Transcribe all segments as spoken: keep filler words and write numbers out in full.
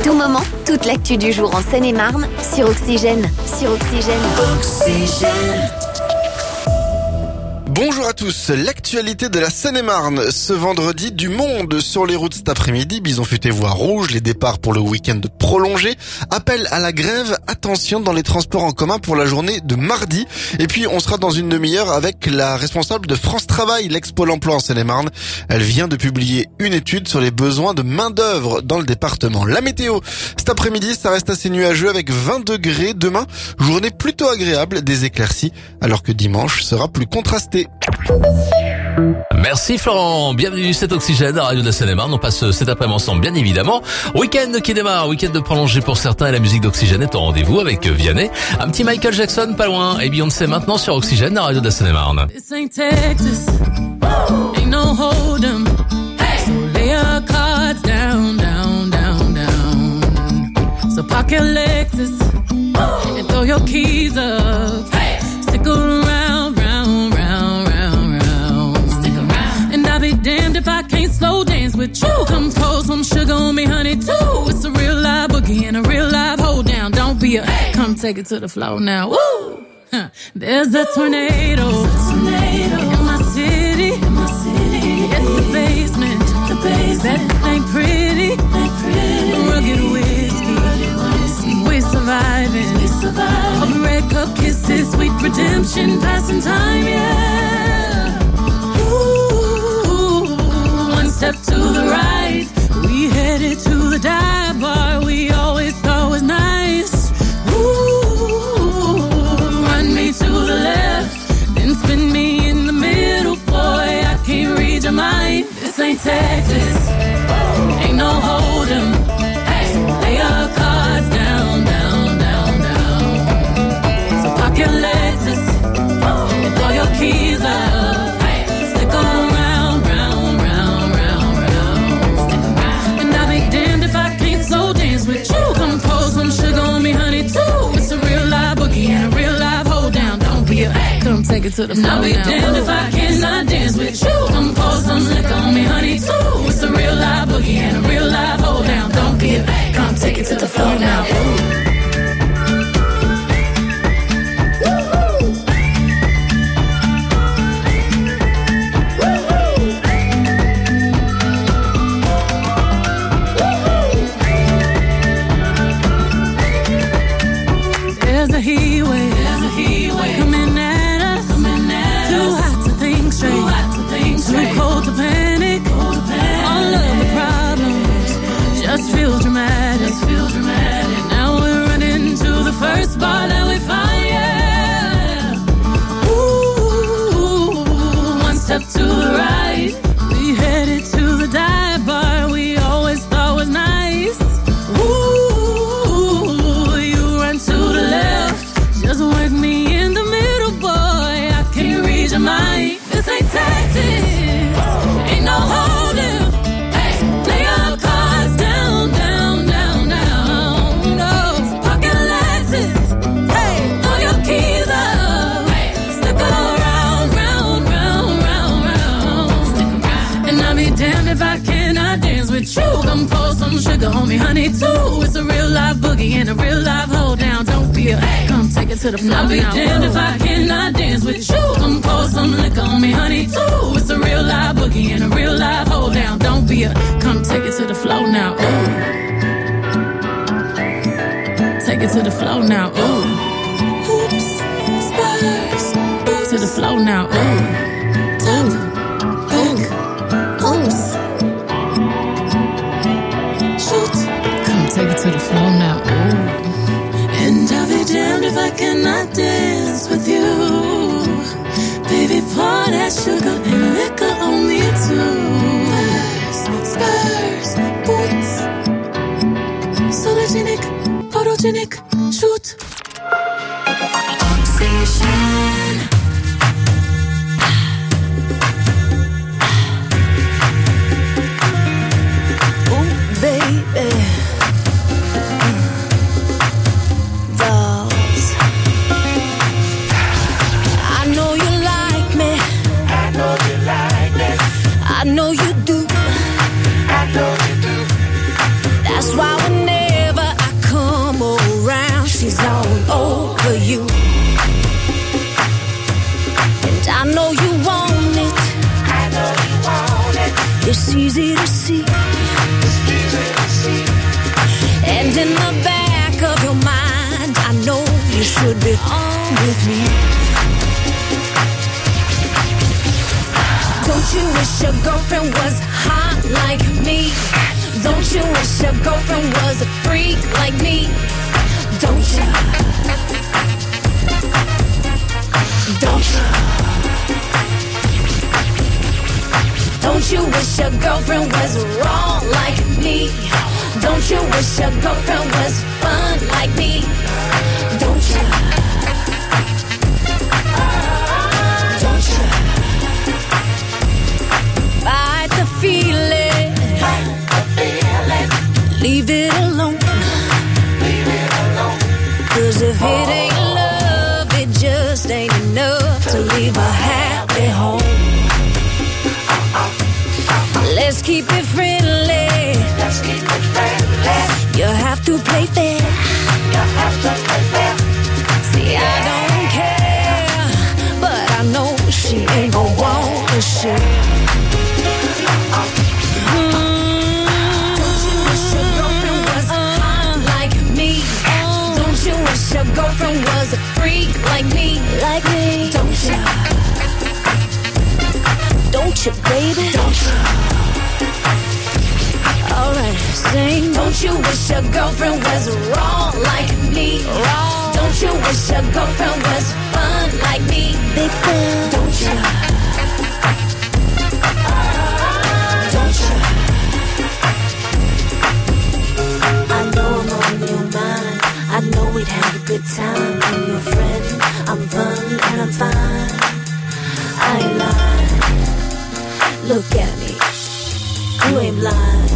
tout moment, toute l'actu du jour en Seine-et-Marne sur Oxygène. Sur Oxygène. Oxygène. Bonjour à tous, l'actualité de la Seine-et-Marne. Ce vendredi, du monde sur les routes cet après-midi. Bison futé voie rouge, les départs pour le week-end prolongé. Appel à la grève, attention dans les transports en commun pour la journée de mardi. Et puis on sera dans une demi-heure avec la responsable de France Travail, l'ex-Pôle emploi en Seine-et-Marne. Elle vient de publier une étude sur les besoins de main-d'œuvre dans le département. La météo, cet après-midi, ça reste assez nuageux avec vingt degrés. Demain, journée plutôt agréable, des éclaircies, alors que dimanche sera plus contrasté. Merci Florent, bienvenue cet Oxygène à Radio de la Seine-et-Marne. On passe cet après-midi ensemble bien évidemment. Week-end qui démarre, week-end de prolongé pour certains et la musique d'Oxygène est au rendez-vous avec Vianney. Un petit Michael Jackson pas loin et Beyoncé maintenant sur Oxygène à Radio de la Seine-et-Marne. This ain't Texas, ain't no hold'em, so lay your cards down, down, down, down. So park your Lexus and throw your keys up, stick around, round, round, round, round. Stick around. And I'll be damned if I can't slow dance with you. Come pour some sugar on me, honey, too. It's a real live boogie and a real live hold down. Don't be a, come take it to the floor now. Woo! Huh. There's a tornado, a tornado in my city, in my city. It's the basement, the basement. That ain't pretty, ain't pretty. Rugged whiskey, rugged whiskey. We surviving, we surviving. Of red cup kisses, sweet redemption, passing time, yeah. Ooh, one step to the right, we headed to the dive bar we always thought was nice. Ooh, run me to the left, then spin me in the middle, boy, I can't read your mind. This ain't Texas, ain't no hold'em, lay your cards down, down, down, down. So park your Lexus and throw your keys up, stick around, round, round, round, round. And I'll be damned if I can't slow dance with you. Come pour some sugar on me, honey, too. It's a real live boogie and a real live hold down. Don't be a, come take it to the floor. I'll be damned if I cannot dance with you. Come pour some liquor on me, honey, too. It's a real live boogie and a real live hold down. Don't be a, come take it to the floor now. Ooh. There's a heat wave, there's a heat wave coming at us, coming at too us. Hot to think straight, too hot to think straight, too cold to panic, cold to panic. All of the problems just feel dramatic, just feel dramatic. Now we're running to the first bar that we find, yeah. Ooh, one step to the right, we headed to the dive bar we always thought was nice. Ooh, you run to the left, just work me in the middle, boy, I can't read your mind. This ain't Texas, ain't no hold'em, lay your cards down, down, down, down. No, pocket Lexus, hey, throw your keys up, stick around, round, round, round, round. Stick around. And I'll be damned if I cannot dance with you. Come pour some sugar on me, honey, too. It's a real live boogie and a real live hold down. Don't be a, come take it to the floor. I'll be damned if I cannot dance with you. Come pour some liquor on me, honey, too. It's a real live boogie and a real live hold down. Don't be a, come take it to the floor now. Ooh. Take it to the floor now. Ooh. Oops, spurs. To the floor now. Ooh. Tap, back, oops. Shoot. Come take it to the floor now. Ooh. And I'll be damned if I cannot dance with you. Baby, pour that sugar and liquor on me too. Spurs, spurs, boots. Sologenic, photogenic, shoot. Oxygène. Oh, baby. Dolls. I know you like me. I know you like me. I know you do. I know you do. That's why whenever you. And I know you want it. I know you want it. It's easy to see. It's easy to see. And in the back of your mind, I know you should be on with me. Don't you wish your girlfriend was hot like me? Don't you wish your girlfriend was a freak like me? Don't you? Don't you? Don't you wish your girlfriend was wrong like me? Don't you wish your girlfriend was fun like me? Don't you? Don't you? Fight the feeling. Fight the feeling. Leave it alone. Leave it alone. 'Cause if oh. it ain't love, it just ain't enough to leave a happy home. Let's keep it friendly. Let's keep it friendly. You have to play fair. You have to play fair. See, yeah. I don't care, but I know she ain't gon' want to share. Your girlfriend was a freak like me, like me. Don't you? Don't you, baby? Don't you? Alright, sing. Don't you wish your girlfriend was wrong like me? Wrong. Don't you wish your girlfriend was fun like me? Big fan. Don't you? Don't you? I know I'm on your mind. I know we'd have a good time. I'm your friend, I'm fun and I'm fine. I ain't lying. Look at me, you ain't blind.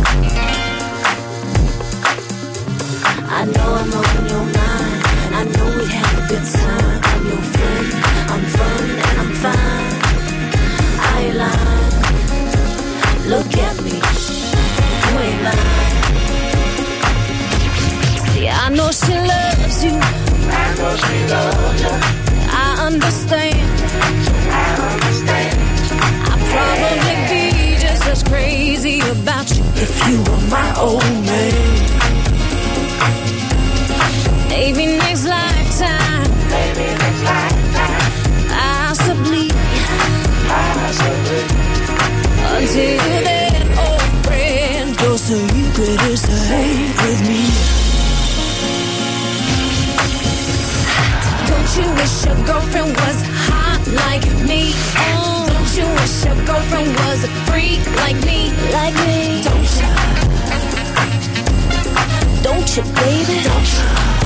I know I'm on your mind. I know we'd have a good time. I'm your friend, I'm fun and I'm fine. I ain't lying. Look at me, you ain't lying. I know she loves you. I know she loves you. I understand. I understand. I'd probably be just as crazy about you if you were my old man. Maybe next lifetime. Maybe next lifetime. Possibly. Possibly. Until then, old friend, your secret is safe with me. Don't you wish your girlfriend was hot like me? Oh. Don't you wish your girlfriend was a freak like me? Like me? Don't you? Don't you, baby? Don't you?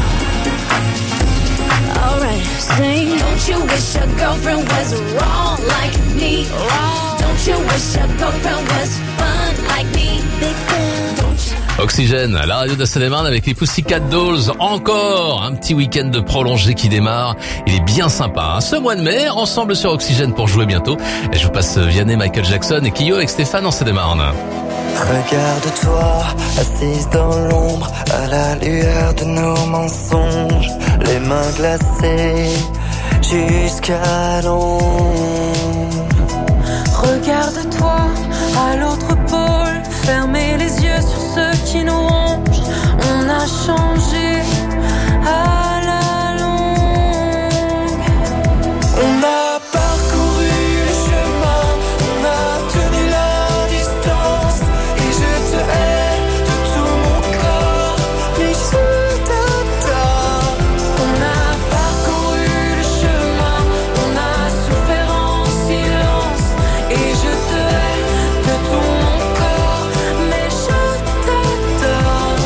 Alright, sing. Don't you wish your girlfriend was wrong like me? Wrong. Don't you wish your girlfriend was fun like me? Big fan. Don't you? Oxygène, la radio de Seine-et-Marne avec les Pussycat Dolls. Encore un petit week-end de prolongé qui démarre. Il est bien sympa. Hein. Ce mois de mai, ensemble sur Oxygène pour jouer bientôt. Et je vous passe Vianney, Michael Jackson et Kyo avec Stéphane en Seine-et-Marne. Regarde-toi, assise dans l'ombre, à la lueur de nos mensonges, les mains glacées jusqu'à l'ombre. Regarde-toi, à l'autre pôle, fermez les yeux sur ceux qui nous rongent. On a changé à la longue. On a parcouru le chemin, on a tenu la distance. Et je te hais de tout mon corps, mais je t'adore. On a parcouru le chemin, on a souffert en silence. Et je te hais de tout mon corps, mais je t'adore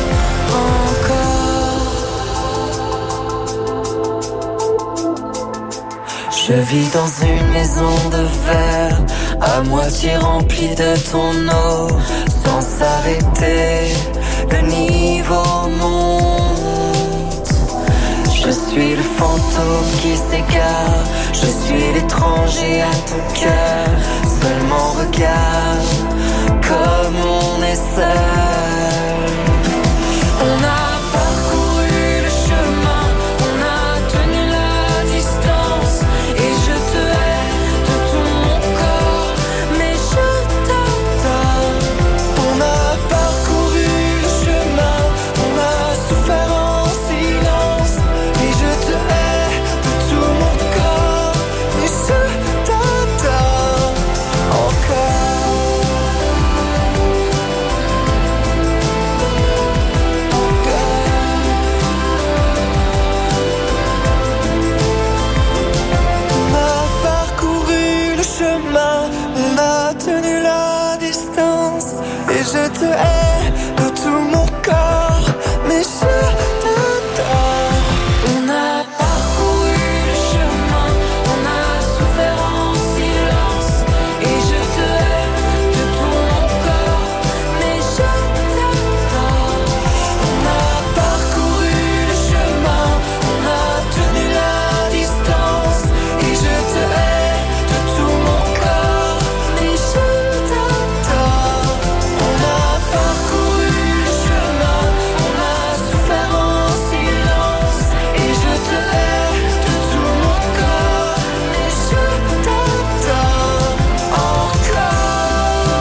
encore. Je vis dans une maison de verre, à moitié remplie de ton eau. Sans s'arrêter, le niveau monte. Je suis le fantôme qui s'égare, je suis l'étranger à ton cœur. Seulement regarde comme on est seul. On a parcouru le chemin, on a tenu la te hais de tout mon corps, mais je t'adore. On a parcouru le chemin, on a souffert en silence, et je te hais de tout mon corps, mais je t'adore. On a parcouru le chemin, on a tenu la distance, et je te hais de tout mon corps, mais je t'adore. On a parcouru le chemin, on a souffert en silence, et je te hais de tout mon corps, mais je t'adore. Encore,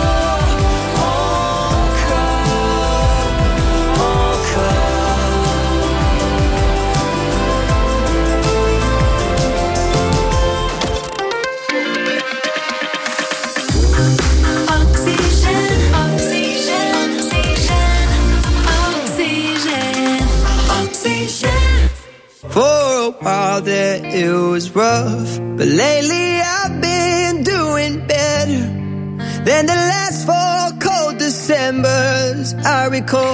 Oxygène, oxygène, oxygène, oxygène, oxygène. For a while there it was rough, but lately I've been doing better than the last four cold Decembers I recall.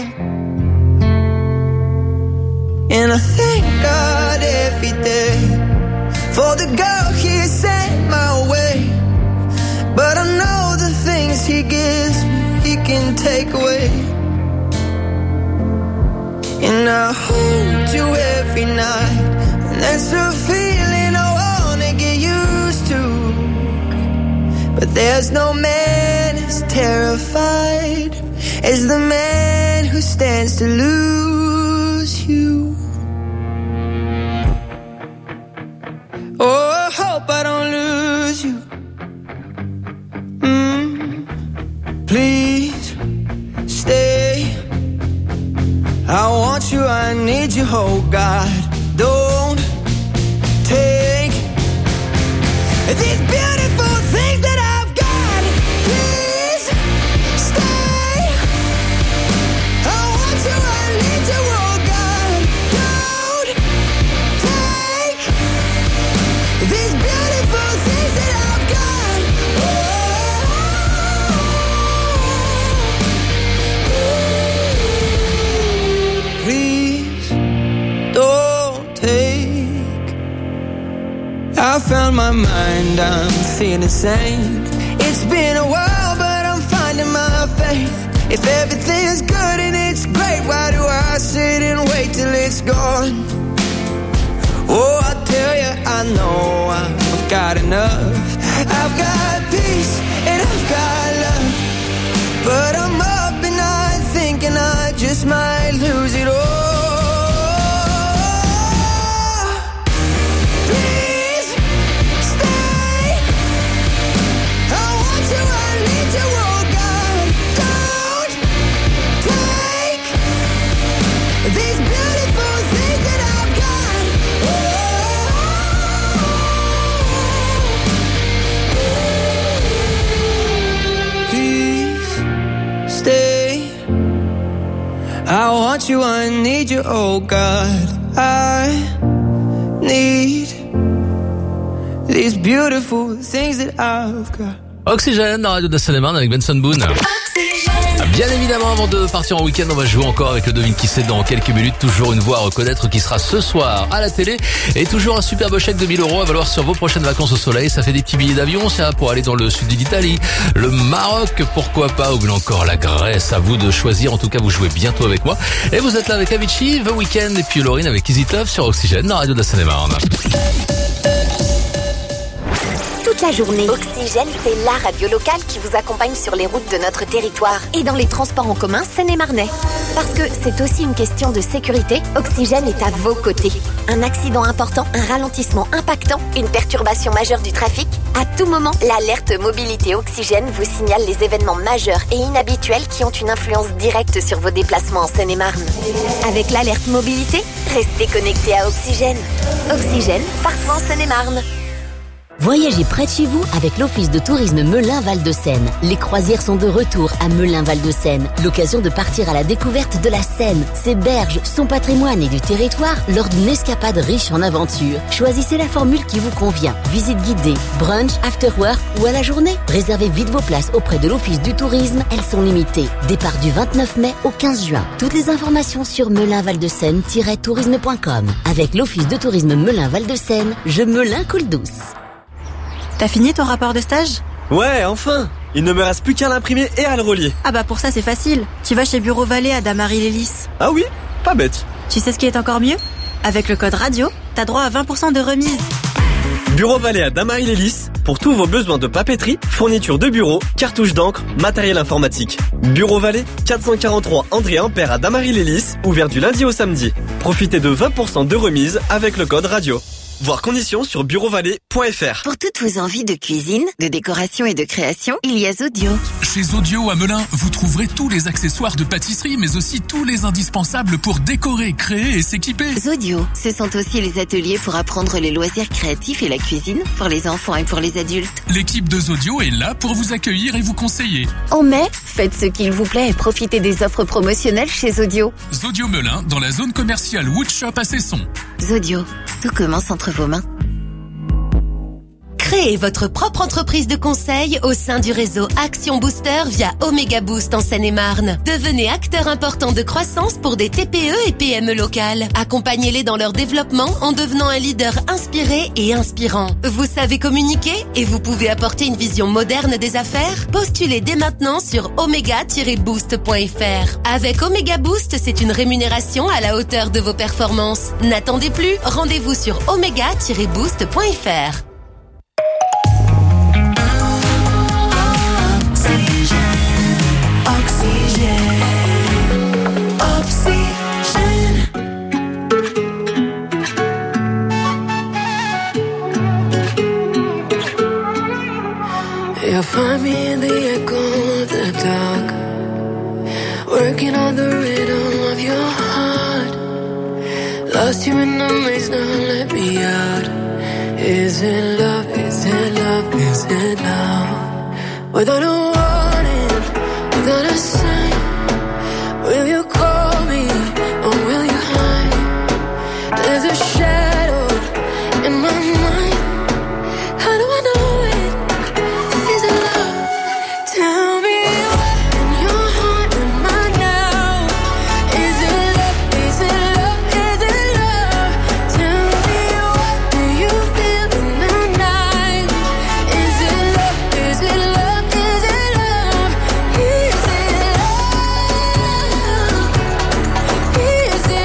And I thank God every day for the girl He sent my way. But I know the things He gives me, He can take away. And I hold you every night, and that's a feeling I wanna get used to. But there's no man as terrified as the man who stands to lose you. Oh, I hope I don't lose you. Mm, please stay. I want you, I need you, oh God. Don't take these beautiful things that I've got. Please stay. I want you, I need you, oh God. Don't take these beautiful things that I've got. Oh, please don't take. I found my mind, I'm feeling sane. It's been a while, but I'm finding my faith. If everything's good and it's great, why do I sit and wait till it's gone? Oh, I tell you, I know I've got enough. I've got peace and I've got love, but I'm up and I'm thinking I just might lose it all. Please stay. I want you, I need you, oh God. Don't take these beautiful things that I've got. Please stay. I want you, I need you, oh God. I need these beautiful things that I've got. Oxygène dans la radio de la Seine-et-Marne avec Benson Boone. Bien évidemment, avant de partir en week-end, on va jouer encore avec le devine qui sait dans quelques minutes. Toujours une voix à reconnaître qui sera ce soir à la télé. Et toujours un superbe chèque de mille euros à valoir sur vos prochaines vacances au soleil. Ça fait des petits billets d'avion, ça, pour aller dans le sud de l'Italie, le Maroc, pourquoi pas, ou bien encore la Grèce. À vous de choisir. En tout cas, vous jouez bientôt avec moi. Et vous êtes là avec Avicii, The Weeknd et puis Laurine avec Easy Love sur Oxygène dans la radio de la Seine-et-Marne. Toute la journée, Oxygène, c'est la radio locale qui vous accompagne sur les routes de notre territoire et dans les transports en commun seine-et-marnais. Parce que c'est aussi une question de sécurité, Oxygène est à vos côtés. Un accident important, un ralentissement impactant, une perturbation majeure du trafic. À tout moment, l'alerte mobilité Oxygène vous signale les événements majeurs et inhabituels qui ont une influence directe sur vos déplacements en Seine-et-Marne. Avec l'alerte mobilité, restez connectés à Oxygène. Oxygène, partout en Seine-et-Marne. Voyagez près de chez vous avec l'Office de tourisme Melun-Val-de-Seine. Les croisières sont de retour à Melun-Val-de-Seine. L'occasion de partir à la découverte de la Seine, ses berges, son patrimoine et du territoire lors d'une escapade riche en aventures. Choisissez la formule qui vous convient. Visite guidée, brunch, after work ou à la journée. Réservez vite vos places auprès de l'Office du tourisme. Elles sont limitées. Départ du vingt-neuf mai au quinze juin. Toutes les informations sur melun val de seine tiret tourisme point com. Avec l'Office de tourisme Melun Val de Seine, je Melun coule douce. T'as fini ton rapport de stage ? Ouais, enfin! Il ne me reste plus qu'à l'imprimer et à le relier. Ah bah pour ça c'est facile. Tu vas chez Bureau Vallée à Damary-les-Lys. Ah oui? Pas bête. Tu sais ce qui est encore mieux ? Avec le code radio, t'as droit à vingt pour cent de remise. Bureau Vallée à Damary-les-Lys, pour tous vos besoins de papeterie, fourniture de bureau, cartouches d'encre, matériel informatique. Bureau Vallée, quatre cent quarante-trois André Ampère à Damary-les-Lys, ouvert du lundi au samedi. Profitez de vingt pour cent de remise avec le code radio. Voir conditions sur bureau vallée point f r. Pour toutes vos envies de cuisine, de décoration et de création, il y a Zodio. Chez Zodio à Melun, vous trouverez tous les accessoires de pâtisserie, mais aussi tous les indispensables pour décorer, créer et s'équiper. Zodio, ce sont aussi les ateliers pour apprendre les loisirs créatifs et la cuisine pour les enfants et pour les adultes. L'équipe de Zodio est là pour vous accueillir et vous conseiller. En mai, faites ce qu'il vous plaît et profitez des offres promotionnelles chez Zodio. Zodio Melun, dans la zone commerciale Woodshop à Cesson. Zodio, tout commence entre vos mains. Créez votre propre entreprise de conseil au sein du réseau Action Booster via Omega Boost en Seine-et-Marne. Devenez acteur important de croissance pour des T P E et P M E locales. Accompagnez-les dans leur développement en devenant un leader inspiré et inspirant. Vous savez communiquer et vous pouvez apporter une vision moderne des affaires? Postulez dès maintenant sur omega tiret boost point f r. Avec Omega Boost, c'est une rémunération à la hauteur de vos performances. N'attendez plus, rendez-vous sur omega tiret boost point f r. You'll find me in the echo of the dark, working on the rhythm of your heart. Lost you in the maze, now let me out. Is it love, is it love, is it love? Without a warning, without a sign, will you call me or will you hide? There's a shadow in my mind. How do I know it? Is it love? Tell me what in your heart am I now? Is it love? Is it love? Is it love? Tell me what do you feel in the night? Is it love? Is it love? Is it love? Is it love? Is it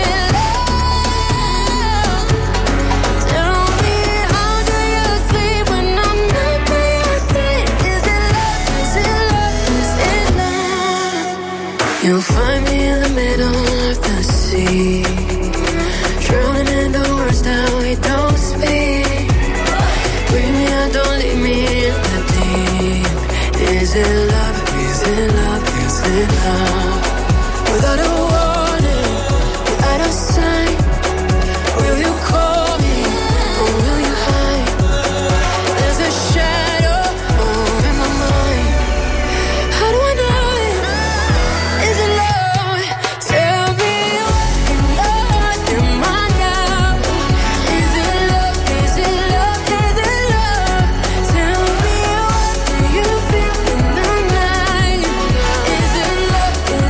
love? Tell me how do you sleep when I'm not by your side? Is it love? Is it love? Is it love? You'll find me in the middle of the sea, drowning in the words that we don't speak. Bring me out, don't leave me in the deep. Is it love? Is it love? Is it love? Without a warning, without a sign, will you call me or will you hide? There's a shadow over my mind. How do I know it? Is it love? Tell me what in your heart am I now? Is it love? Is it love? Is it love? Tell me what do you feel in the night? Is it love? Is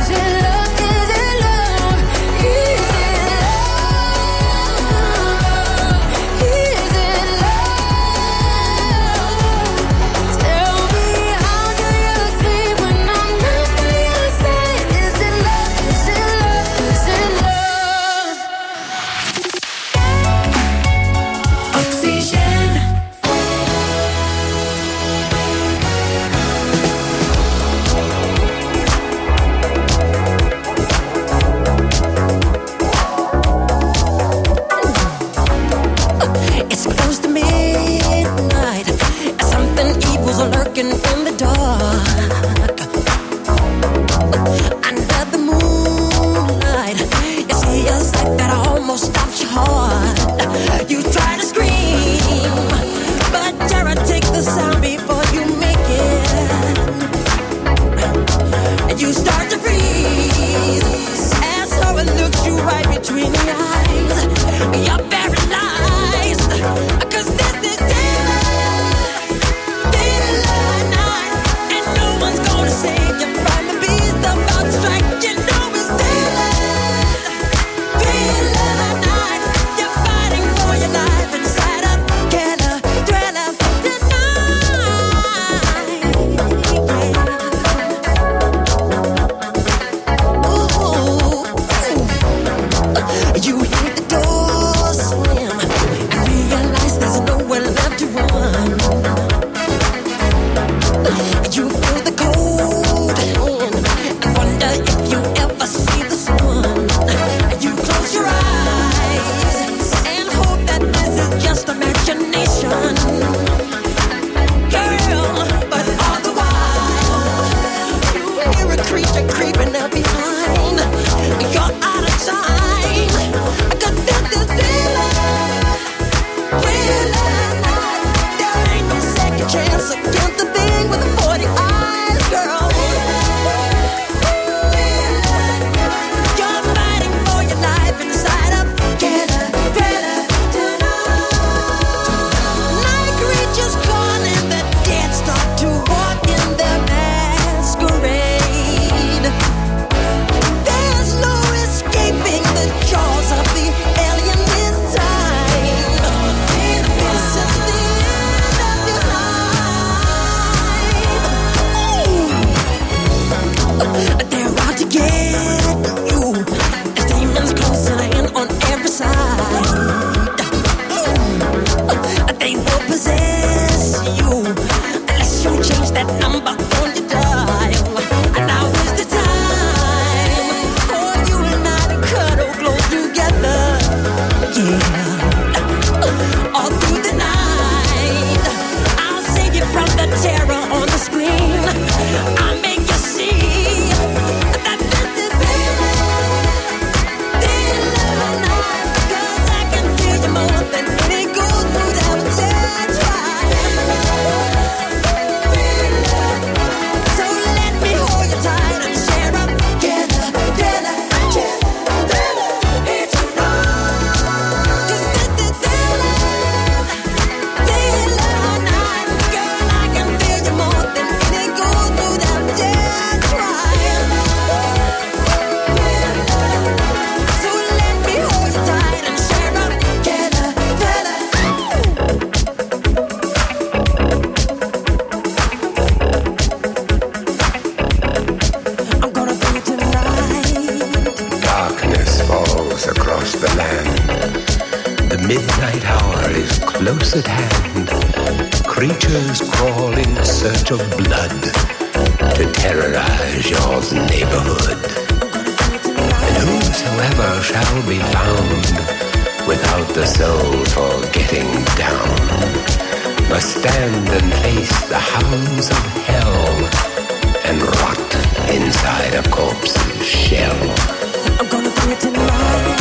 across the land. The midnight hour is close at hand. Creatures crawl in search of blood to terrorize your neighborhood. And whosoever shall be found without the soul for getting down must stand and face the hounds of hell and rot inside a corpse's shell. I'm gonna do it tonight.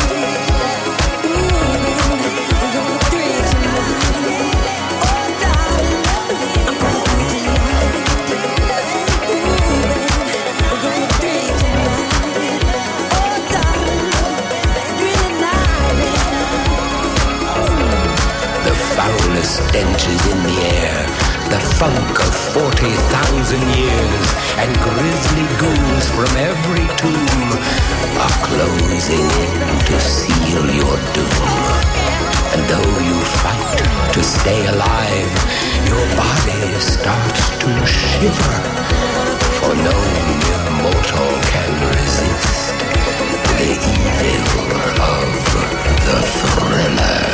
Stench is in the air, the funk of forty thousand years, and grisly ghouls from every tomb are closing in to seal your doom. And though you fight to stay alive, your body starts to shiver, for no mere mortal can resist the evil of the thriller.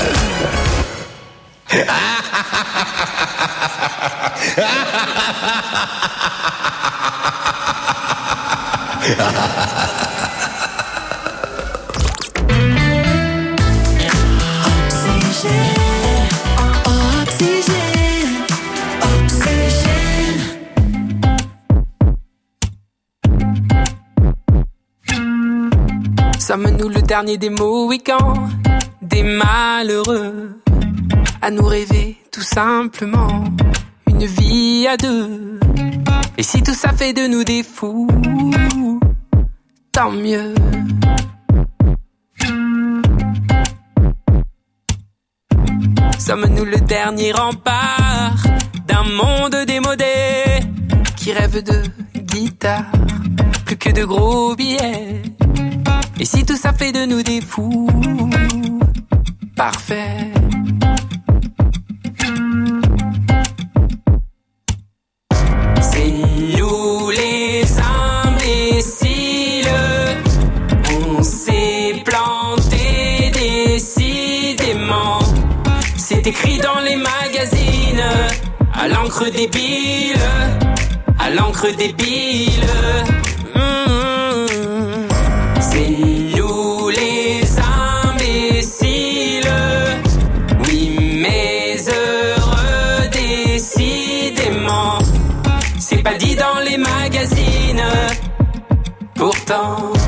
Sommes-nous le dernier des Mohicans, des malheureux, à nous rêver tout simplement une vie à deux? Et si tout ça fait de nous des fous, tant mieux. Sommes-nous le dernier rempart d'un monde démodé qui rêve de guitare, plus que de gros billets? Et si tout ça fait de nous des fous, parfait. C'est nous les imbéciles, on s'est planté décidément. C'est écrit dans les magazines, à l'encre débile, à l'encre débile. Mmh. C'est nous les imbéciles, oui mais heureux décidément. C'est pas dit dans les magazines, pourtant.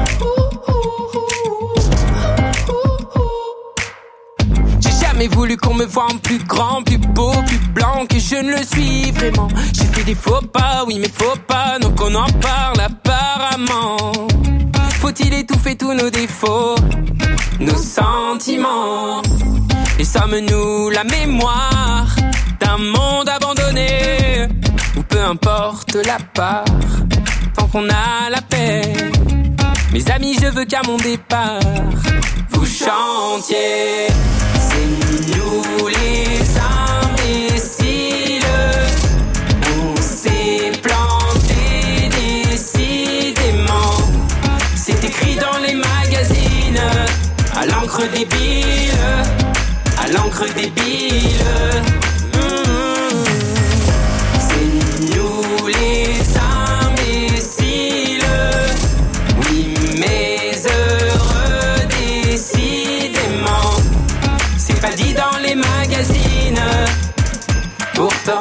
J'ai jamais voulu qu'on me voie en plus grand, plus beau, plus blanc que je ne le suis vraiment. J'ai fait des faux pas, oui mais faux pas, donc on en parle apparemment. Faut-il étouffer tous nos défauts, nos sentiments? Et sommes-nous la mémoire d'un monde abandonné, ou peu importe la part, tant qu'on a la paix? Mes amis, je veux qu'à mon départ, vous chantiez. C'est nous les imbéciles, on s'est planté décidément. C'est écrit dans les magazines, à l'encre débile, à l'encre débile. Mmh. C'est nous les imbéciles, oui mais heureux décidément. C'est pas dit dans les magazines, pourtant.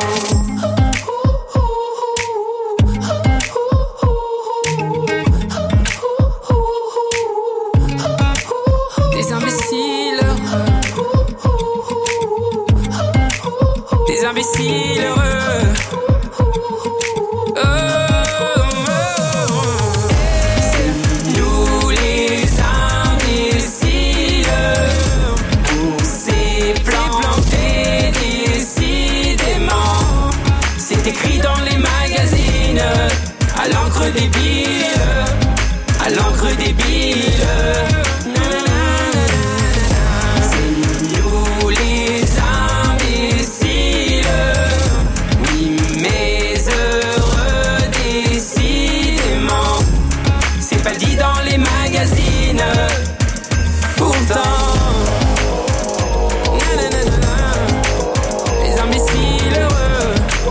Des imbéciles heureux. Oh, oh, oh. C'est nous les imbéciles, on s'est planté décidément. C'est écrit dans les magazines, à l'encre débile, à l'encre débile. Pourtant. pourtant, nanana, les imbéciles heureux.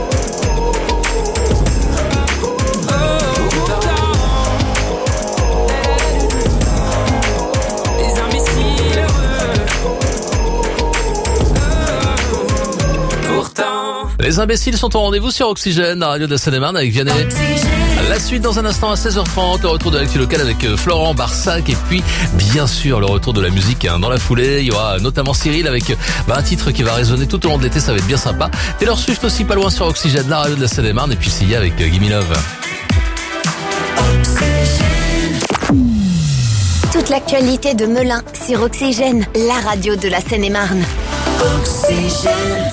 Oh, pourtant, les imbéciles heureux. Oh, pourtant. Les imbéciles sont au rendez-vous sur Oxygène, la radio de la Seine-et-Marne avec Vianney. La suite dans un instant à seize heures trente, le retour de l'actu locale avec Florent Barsac et puis bien sûr le retour de la musique hein, dans la foulée. Il y aura notamment Cyril avec bah, un titre qui va résonner tout au long de l'été, ça va être bien sympa. Taylor Swift aussi pas loin sur Oxygène, la radio de la Seine-et-Marne et puis Sia avec euh, Gimme Love. Toute l'actualité de Melun sur Oxygène, la radio de la Seine-et-Marne. Oxygène.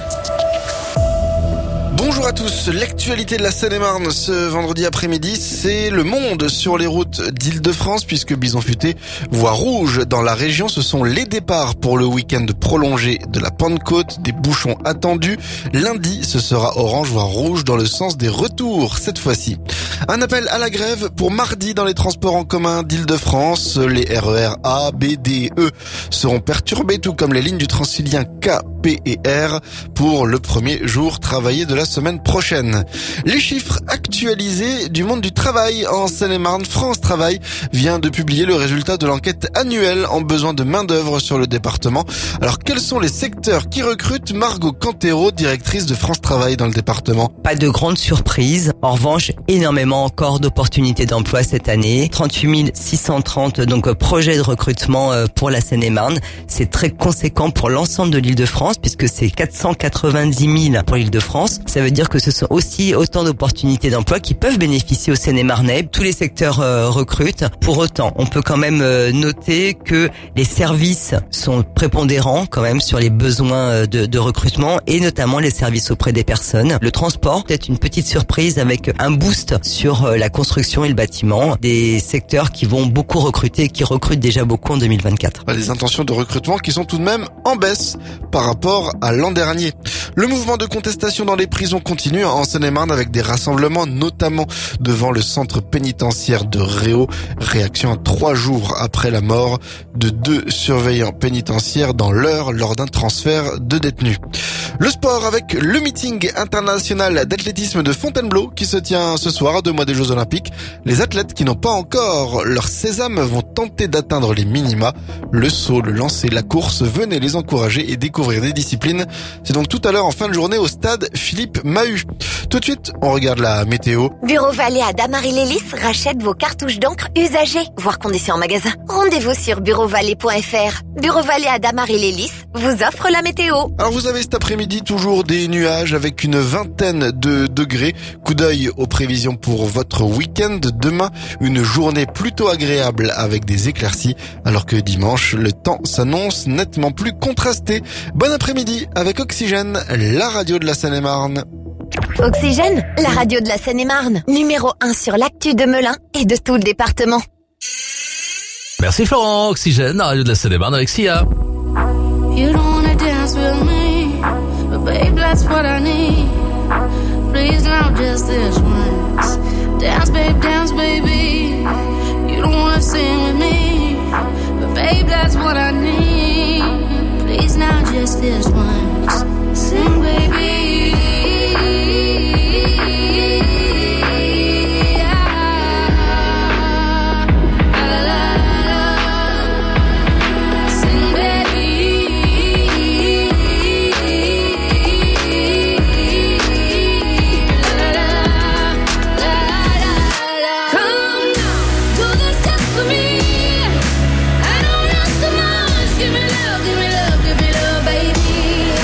Bonjour à tous, l'actualité de la Seine-et-Marne ce vendredi après-midi, c'est le monde sur les routes d'Île-de-France puisque Bison Futé voit rouge dans la région. Ce sont les départs pour le week-end prolongé de la Pentecôte, des bouchons attendus. Lundi, ce sera orange voire rouge dans le sens des retours cette fois-ci. Un appel à la grève pour mardi dans les transports en commun d'Île-de-France. Les R E R A, B, D, E seront perturbés tout comme les lignes du Transilien K, P et R pour le premier jour travaillé de la semaine prochaine. Les chiffres actualisés du monde du travail en Seine-et-Marne. France Travail vient de publier le résultat de l'enquête annuelle en besoin de main-d'œuvre sur le département. Alors, quels sont les secteurs qui recrutent? Margot Cantero, directrice de France Travail dans le département. Pas de grande surprise. En revanche, énormément encore d'opportunités d'emploi cette année. trente-huit mille six cent trente donc projets de recrutement pour la Seine-et-Marne. C'est très conséquent pour l'ensemble de l'Île-de-France puisque c'est quatre cent quatre-vingt-dix mille pour l'Île-de-France. Ça veut dire que ce sont aussi autant d'opportunités d'emploi qui peuvent bénéficier aux Seine-et-Marnais. Tous les secteurs euh, recrutent. Pour autant, on peut quand même euh, noter que les services sont prépondérants quand même sur les besoins de, de recrutement et notamment les services auprès des personnes. Le transport, peut-être une petite surprise avec un boost sur euh, la construction et le bâtiment. Des secteurs qui vont beaucoup recruter et qui recrutent déjà beaucoup en deux mille vingt-quatre. Des intentions de recrutement qui sont tout de même en baisse par rapport à l'an dernier. Le mouvement de contestation dans les prisons continue en Seine-et-Marne avec des rassemblements notamment devant le centre pénitentiaire de Réau. Réaction à trois jours après la mort de deux surveillants pénitentiaires dans l'Eure lors d'un transfert de détenus. Le sport avec le meeting international d'athlétisme de Fontainebleau qui se tient ce soir à deux mois des Jeux Olympiques. Les athlètes qui n'ont pas encore leur sésame vont tenter d'atteindre les minima. Le saut, le lancer, la course, venez les encourager et découvrir des disciplines. C'est donc tout à l'heure en fin de journée au stade Philippe Mahut. Tout de suite, on regarde la météo. Bureau Vallée à Damary-Lélis rachète vos cartouches d'encre usagées, voire conditions en magasin. Rendez-vous sur bureau vallée point f r. Bureau Vallée à Damary-Lélis vous offre la météo. Alors vous avez cet après-midi toujours des nuages avec une vingtaine de degrés. Coup d'œil aux prévisions pour votre week-end. Demain, une journée plutôt agréable avec des éclaircies, alors que dimanche, le temps s'annonce nettement plus contrasté. Bon après-midi avec Oxygène, la radio de la Seine-et-Marne. Oxygène, la radio de la Seine-et-Marne. Numéro un sur l'actu de Melun et de tout le département. Merci Florent, Oxygène, la radio de la Seine-et-Marne avec Sia. You don't wanna dance with me, but babe, that's what I need. Please now just this once. Dance, babe, dance, baby. You don't wanna sing with me, but babe, that's what I need. Please now just this once. Sing, baby. Give me love, give me love, baby.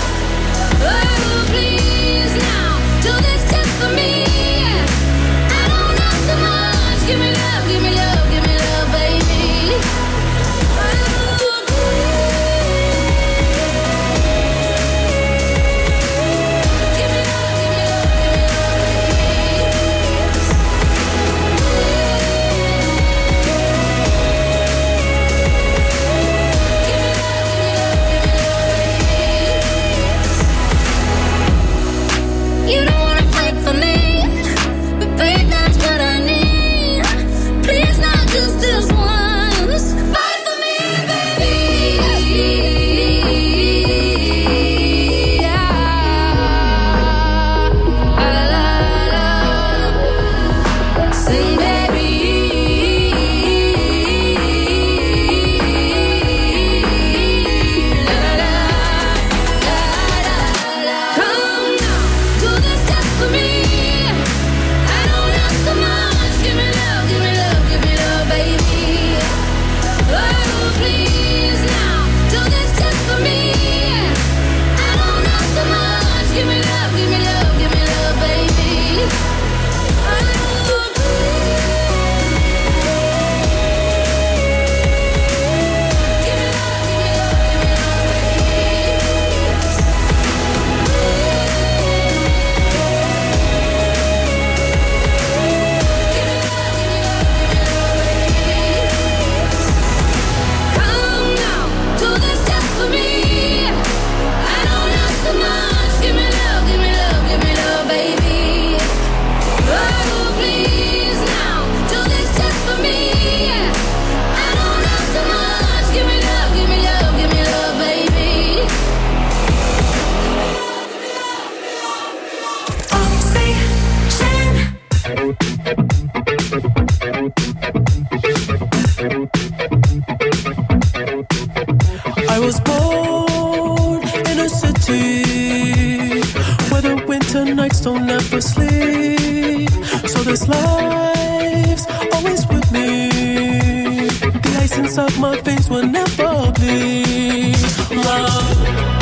was born in a city where the winter nights don't ever sleep. So this life's always with me. The ice inside my veins will never bleed. Love,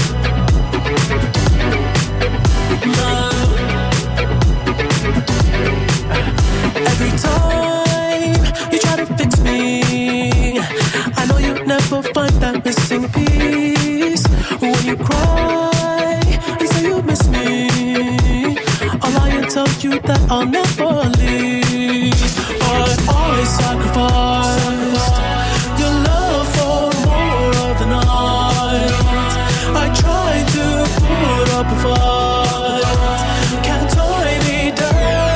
love. Every time you try to fix me, I know you'll never find that missing piece. When you cry and say you miss me, I'll lie and tell you that I'll never leave. But I sacrificed your love for more of the night. I tried to put up a fight, can't tie me down.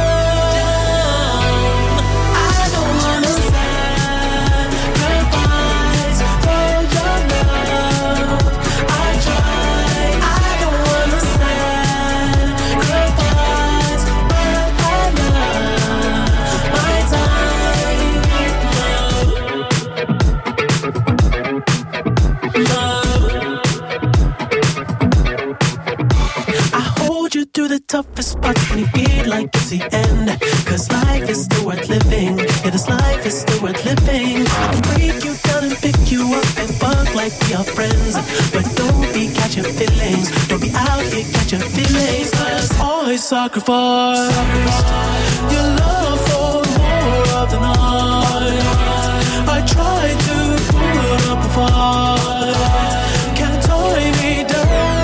Through the toughest parts when you feel like it's the end. Cause life is still worth living. Yeah, this life is still worth living. I can break you down and pick you up and fuck like we are friends. But don't be catching feelings. Don't be out here catching feelings. Cause I sacrifice your love for more of the night. I try to put up a fight, can't tie me down.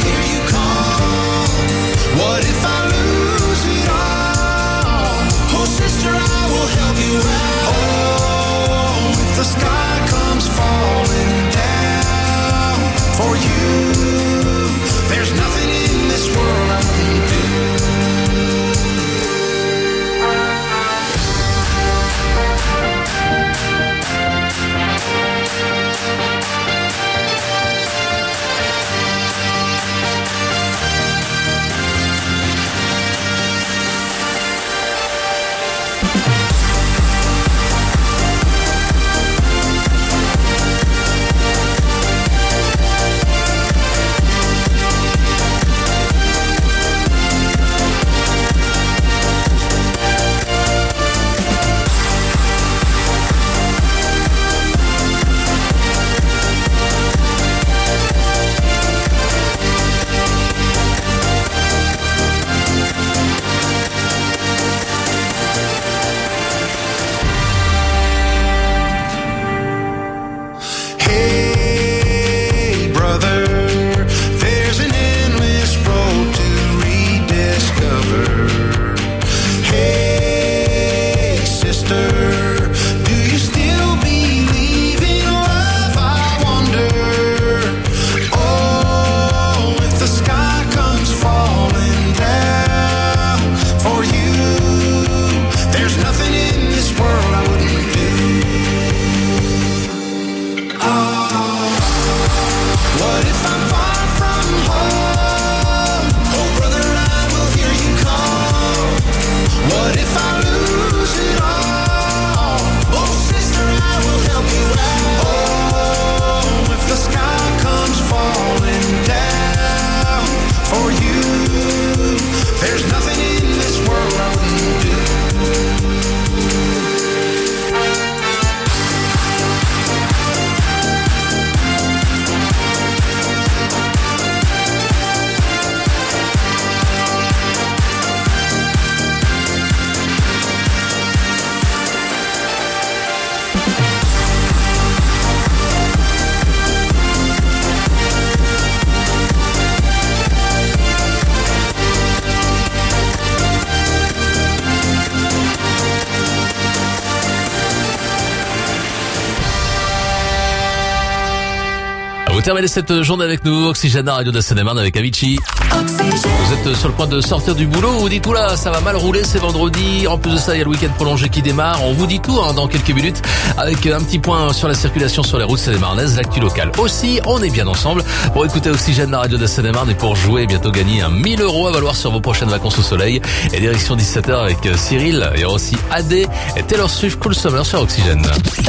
What if I lose it all? Oh, Vous terminez cette journée avec nous, Oxygène, radio de la Seine-et-Marne avec Avicii. Vous êtes sur le point de sortir du boulot, vous dites tout là, ça va mal rouler, c'est vendredi. En plus de ça, il y a le week-end prolongé qui démarre. On vous dit tout hein, dans quelques minutes avec un petit point sur la circulation sur les routes seine-et-marnaises, l'actu locale. Aussi, on est bien ensemble pour écouter Oxygène, la radio de la Seine-et-Marne et pour jouer et bientôt gagner un mille euros à valoir sur vos prochaines vacances au soleil. Et direction dix-sept heures avec Cyril. Il y aura aussi A D et Taylor Swift Cool Summer sur Oxygène.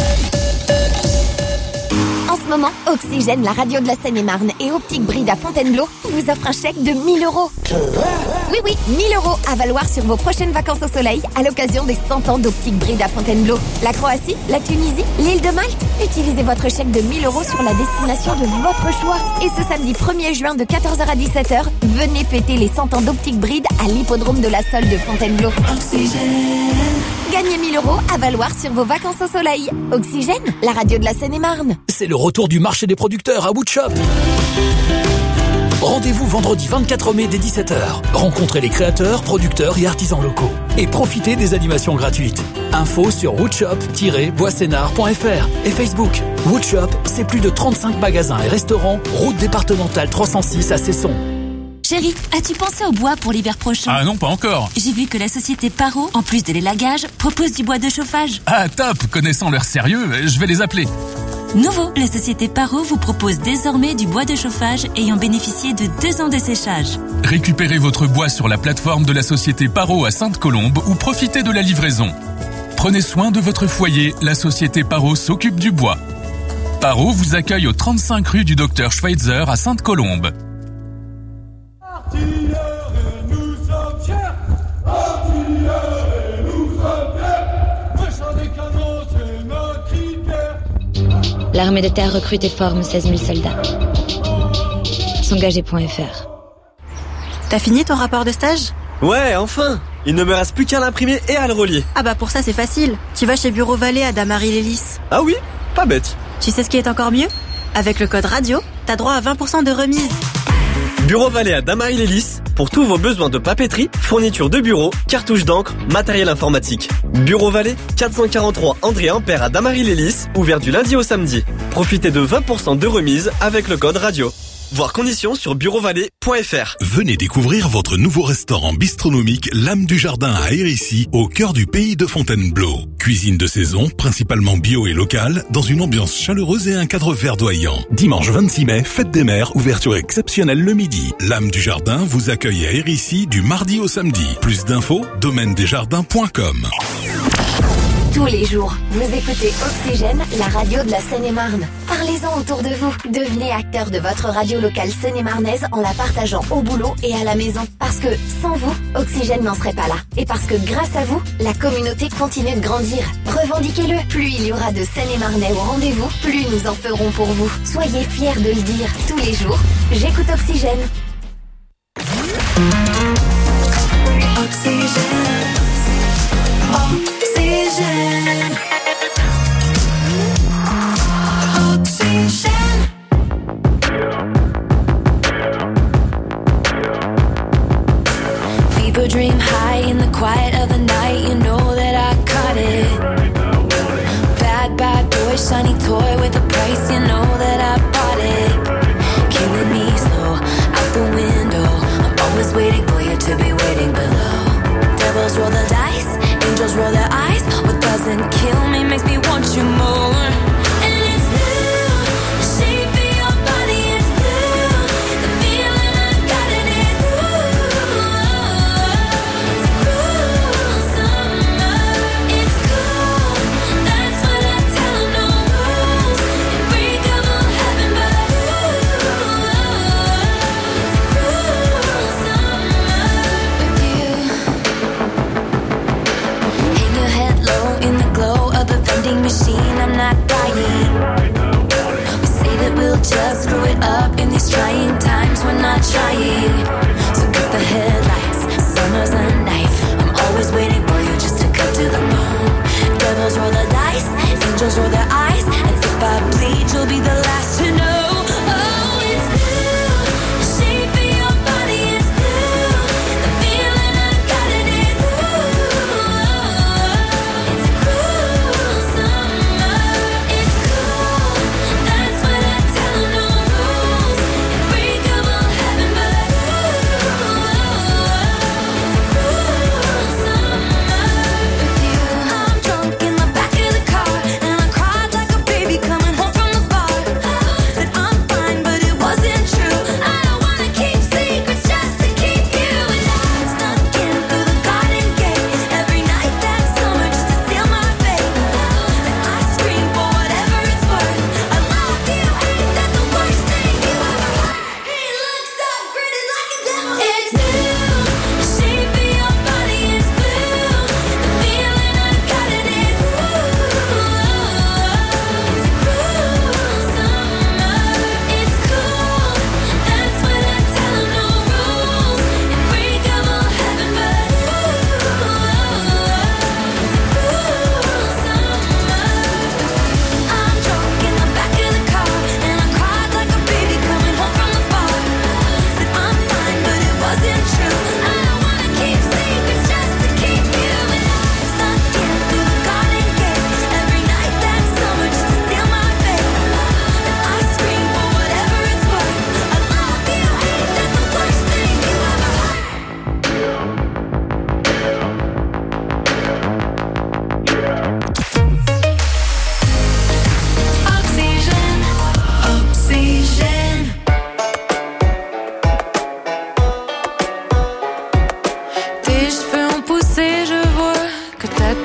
En ce moment, Oxygène, la radio de la Seine-et-Marne et Optique Bride à Fontainebleau vous offrent un chèque de mille euros. Oui, oui, mille euros à valoir sur vos prochaines vacances au soleil à l'occasion des cent ans d'Optique Bride à Fontainebleau. La Croatie, la Tunisie, l'île de Malte. Utilisez votre chèque de mille euros sur la destination de votre choix. Et ce samedi premier juin de quatorze heures à dix-sept heures, venez fêter les cent ans d'Optique Bride à l'hippodrome de la Sole de Fontainebleau. Oxygène. Gagnez mille euros à valoir sur vos vacances au soleil. Oxygène, la radio de la Seine-et-Marne. C'est le retour du marché des producteurs à Woodshop. Rendez-vous vendredi vingt-quatre mai dès dix-sept heures. Rencontrez les créateurs, producteurs et artisans locaux. Et profitez des animations gratuites. Info sur woodshop tiret boissénard point f r et Facebook. Woodshop, c'est plus de trente-cinq magasins et restaurants, route départementale trois cent six à Cesson. Chérie, as-tu pensé au bois pour l'hiver prochain? Ah non, pas encore. J'ai vu que la société Paro, en plus de l'élagage, propose du bois de chauffage. Ah top, connaissant leur sérieux, je vais les appeler. Nouveau, la société Paro vous propose désormais du bois de chauffage ayant bénéficié de deux ans de séchage. Récupérez votre bois sur la plateforme de la société Paro à Sainte-Colombe ou profitez de la livraison. Prenez soin de votre foyer, la société Paro s'occupe du bois. Paro vous accueille au trente-cinq rue du Docteur Schweitzer à Sainte-Colombe. L'armée de terre recrute et forme seize mille soldats. S'engager point f r. T'as fini ton rapport de stage? Ouais, enfin! Il ne me reste plus qu'à l'imprimer et à le relier. Ah bah pour ça c'est facile. Tu vas chez Bureau Vallée à Damary-Lélis. Ah oui? Pas bête. Tu sais ce qui est encore mieux? Avec le code radio, t'as droit à vingt pour cent de remise. Bureau Vallée à Damary-Lélis, pour tous vos besoins de papeterie, fourniture de bureau, cartouches d'encre, matériel informatique. Bureau Vallée, quatre cent quarante-trois André Ampère à Damary-Lélis, ouvert du lundi au samedi. Profitez de vingt pour cent de remise avec le code radio. Voir conditions sur bureau vallée point f r. Venez découvrir votre nouveau restaurant bistronomique L'Âme du Jardin à Hérisy, au cœur du pays de Fontainebleau. Cuisine de saison, principalement bio et locale, dans une ambiance chaleureuse et un cadre verdoyant. Dimanche vingt-six mai, fête des mères, ouverture exceptionnelle le midi. L'Âme du Jardin vous accueille à Hérisy du mardi au samedi. Plus d'infos, domaine des jardins point com. Tous les jours, vous écoutez Oxygène, la radio de la Seine-et-Marne. Parlez-en autour de vous. Devenez acteur de votre radio locale seine-et-marnaise en la partageant au boulot et à la maison. Parce que sans vous, Oxygène n'en serait pas là. Et parce que grâce à vous, la communauté continue de grandir. Revendiquez-le. Plus il y aura de Seine-et-Marnais au rendez-vous, plus nous en ferons pour vous. Soyez fiers de le dire. Tous les jours, j'écoute Oxygène. Oxygène. Oxygène. Oxygène. People dream high in the quiet of the night. You know that I caught it. Bad, bad boy, shiny toy with a price. You know that I bought it. Killing me slow, out the window. I'm always waiting for you to be waiting below. Devils roll the dice, angels roll their eyes. What doesn't kill me makes me want you more. And it's blue, the shape of your body is blue. The feeling I got in it too. It's a cruel summer. It's cool, that's what I tell 'em, no rules. Unbreakable heaven, but ooh, it's a cruel summer with you. Hang your head low in the glow of the vending machine. I'm not dying. We say that we'll just screw it up in these trying times. We're not trying. So cut the headlights. Summer's a knife. I'm always waiting for you just to cut to the bone. Devils roll the dice. Angels roll their eyes. And if I bleed, you'll be the last to know. Oh, it's blue. The shape of your body is blue. The feeling I got in it too. It's a cruel summer. It's cool. That's what I tell 'em, no rules.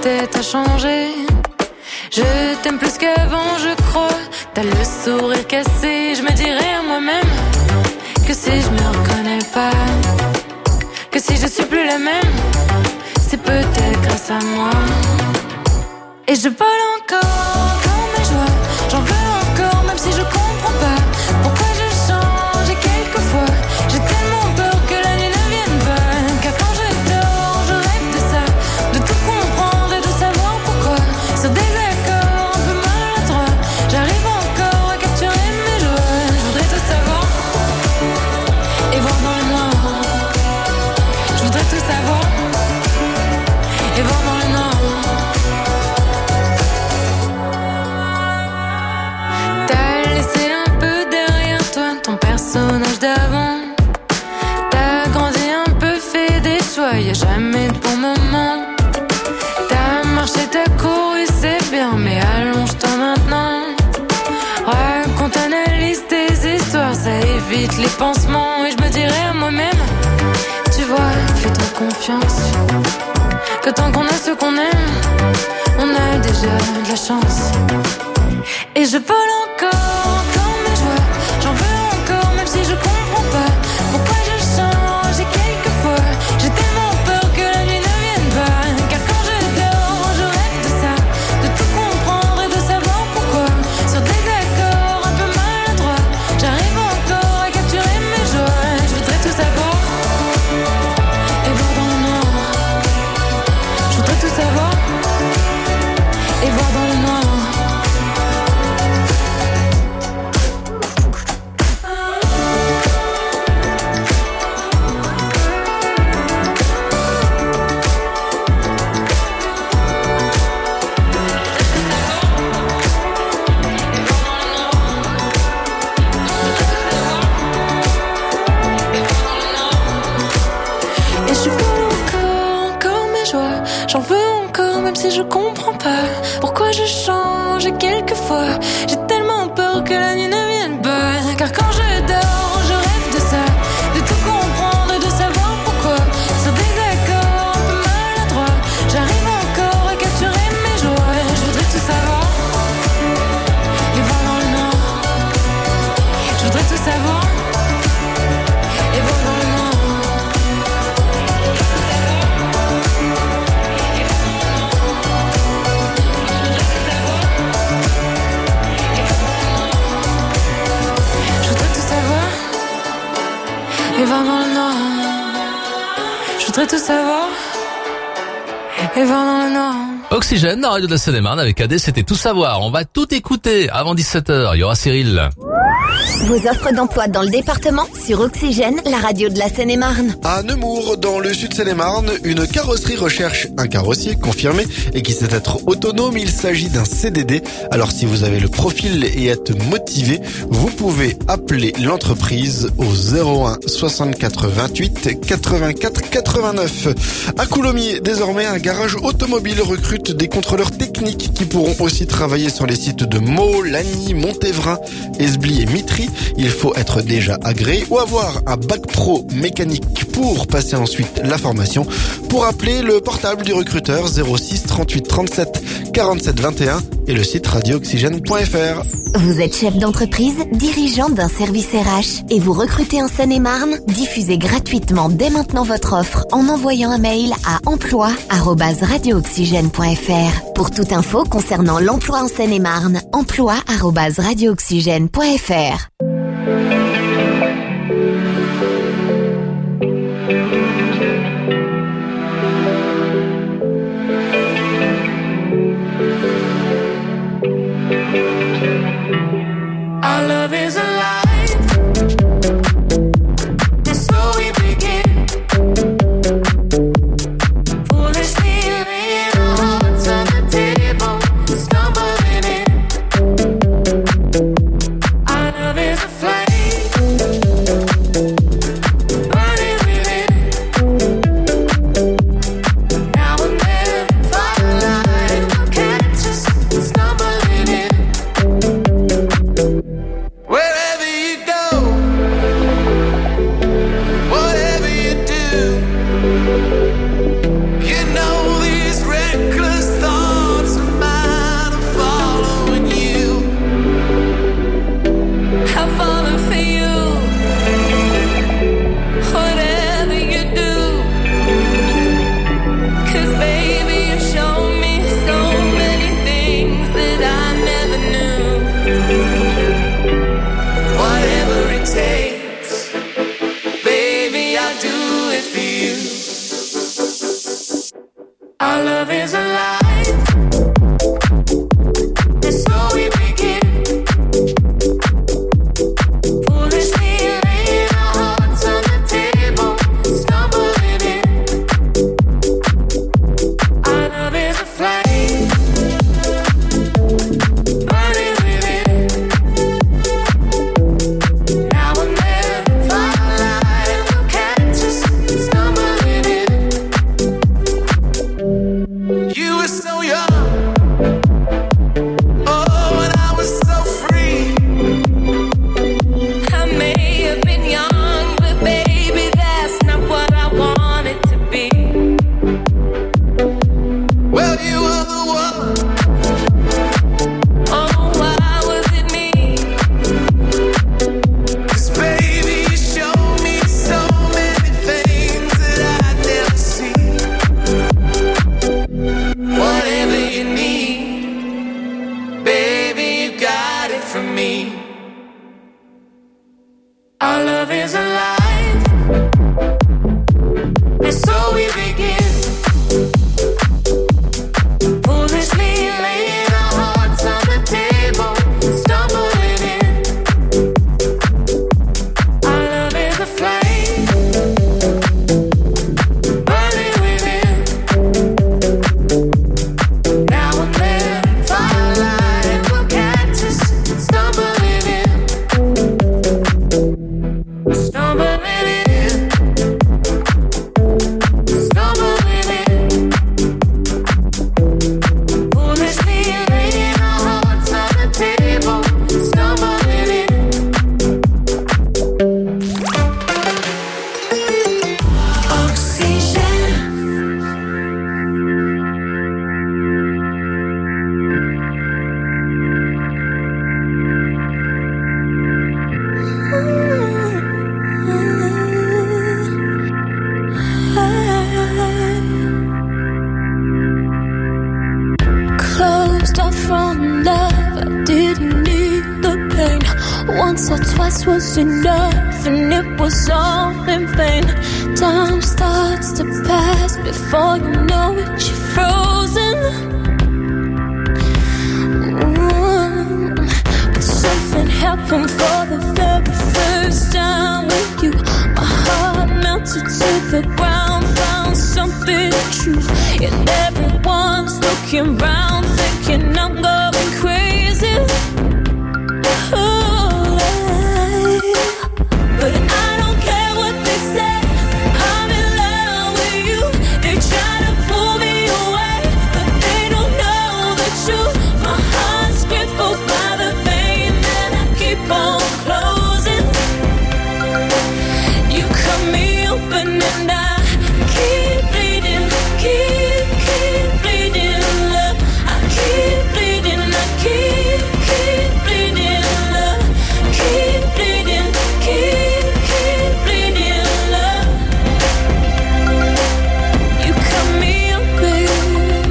peut-être à changer. Je t'aime plus qu'avant, je crois. T'as le sourire cassé. Je me dirais à moi-même que si je me reconnais pas, que si je suis plus la même, c'est peut-être grâce à moi. Et je vole encore comme mes joies. J'en veux encore même si je comprends pas pourquoi je change. Et quelquefois j'ai tellement peur que la nuit ne vienne pas, car quand je dors je rêve de ça, de tout comprendre et de savoir pourquoi. Sur des accords un peu maladroits, j'arrive encore à capturer mes joies. Je voudrais tout savoir et voir dans le noir. Je voudrais tout savoir et voir dans le noir. Personnage d'avant, t'as grandi un peu, fait des choix, y'a jamais de bon moment. T'as marché, t'as couru, c'est bien, mais allonge-toi maintenant. Raconte, analyse tes histoires, ça évite les pansements. Et je me dirais à moi-même, tu vois, fais-toi confiance, que tant qu'on a ce qu'on aime, on a déjà de la chance. Et je vole encore comme mes joies, j'en veux même si je comprends pas pourquoi je change. Et quelquefois j'ai tellement peur que la nuit ne vienne pas, car quand je dors je rêve de ça, de tout comprendre et de savoir pourquoi. Sur des accords un peu maladroits, j'arrive encore à capturer mes joies. Je voudrais tout savoir et voir dans le noir. Je voudrais tout savoir et voir dans le noir. J'en veux encore même si je comprends pas pourquoi je change. Et quelquefois j'ai tellement peur que la nuit ne vienne pas, car quand je dors je rêve de ça, de tout comprendre et de savoir pourquoi. Sur des accords un peu maladroits, j'arrive encore à capturer mes joies. Je voudrais tout savoir et voir dans le noir. Je voudrais tout savoir et voir dans le noir. Et voir dans le noir. Je voudrais tout savoir et voir dans le noir. Oxygène, dans la radio de la Seine-et-Marne avec A D, c'était tout savoir. On va tout écouter avant dix-sept heures. Il y aura Cyril. Vos offres d'emploi dans le département sur Oxygène, la radio de la Seine-et-Marne. À Nemours, dans le sud Seine-et-Marne, une carrosserie recherche un carrossier confirmé et qui sait être autonome. Il s'agit d'un C D D. Alors si vous avez le profil et êtes motivé, vous pouvez appeler l'entreprise au zéro un soixante-quatre vingt-huit quatre-vingt-quatre quatre-vingt-neuf. À Coulommiers, désormais, un garage automobile recrute des contrôleurs techniques qui pourront aussi travailler sur les sites de Meaux, Lagny, Montévrain, Esbly et Mitry. Il faut être déjà agréé ou avoir un bac pro mécanique pour passer ensuite la formation. Pour appeler le portable du recruteur zéro six trente-huit trente-sept quarante-sept vingt et un et le site radio oxygène point f r. Vous êtes chef d'entreprise, dirigeant d'un service R H et vous recrutez en Seine-et-Marne? Diffusez gratuitement dès maintenant votre offre en envoyant un mail à emploi arobase radio oxygène point f r. Pour toute info concernant l'emploi en Seine-et-Marne, emploi arobase radio oxygène point f r. Our love is alive, and so we begin. Foolishly laying our hearts on the table, stumbling in. Our love is a flame, didn't need the pain. Once or twice was enough, and it was all in vain. Time starts to pass before you know it, you're frozen. Mm. But something happened for the very first time with you. My heart melted to the ground, found something true. And everyone's looking round, thinking I'm going crazy. Ooh, but I don't care what they say. I'm in love with you. They try to pull me away, but they don't know the truth. My heart's crippled by the pain that I keep on closing. You cut me open and I keep bleeding, keep, keep bleeding, love. I keep bleeding, I keep, keep bleeding, love. Keep bleeding, keep, keep bleeding, love. You cut me open.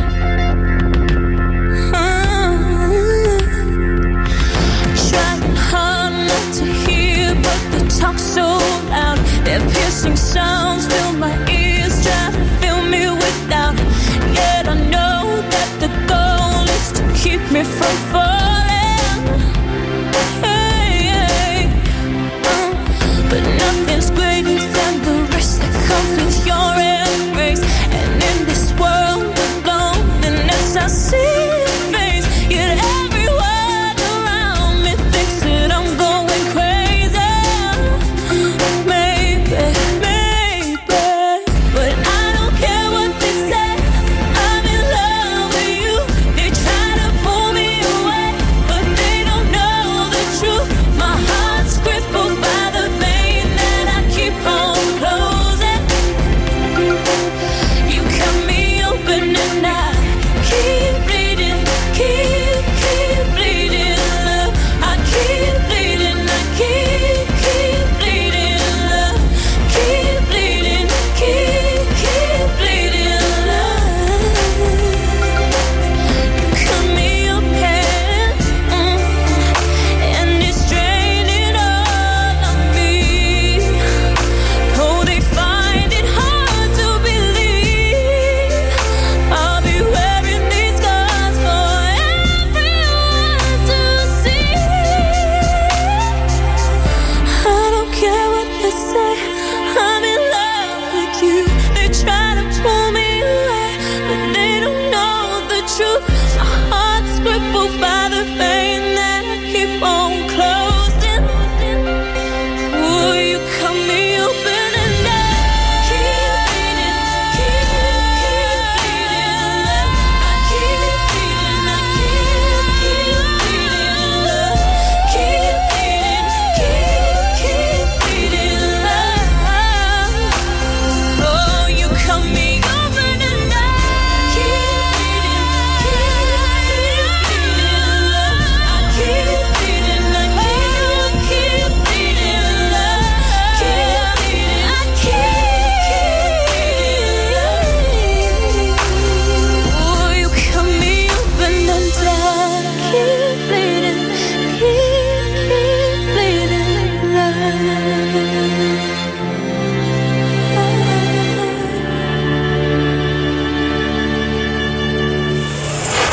Mm. Trying hard not to hear, but the talk so loud. Their piercing sounds fill my ears, try to fill me with doubt. Yet I know that the goal is to keep me from falling. Hey, hey. Uh, but nothing's greater than the rest that comes with your embrace. And in this world of loneliness, I see your face. Yet everyone around me thinks that I'm going crazy. Maybe, maybe, but I don't care what they say. I'm in love with you. They try to pull me away, but they don't know the truth. My heart's crippled by the vein that I keep on closing. You cut me open and I keep bleeding, keep, keep bleeding, love. I keep bleeding, I keep, keep bleeding, love. Keep bleeding, keep, keep bleeding, love. You cut me open, mm, and it's draining all of me. Oh, they find it hard to believe I'll be wearing these scars for everyone to see. I don't care what they say. I'm in love with you. They try to pull me away, but they don't know the truth. My heart's crippled by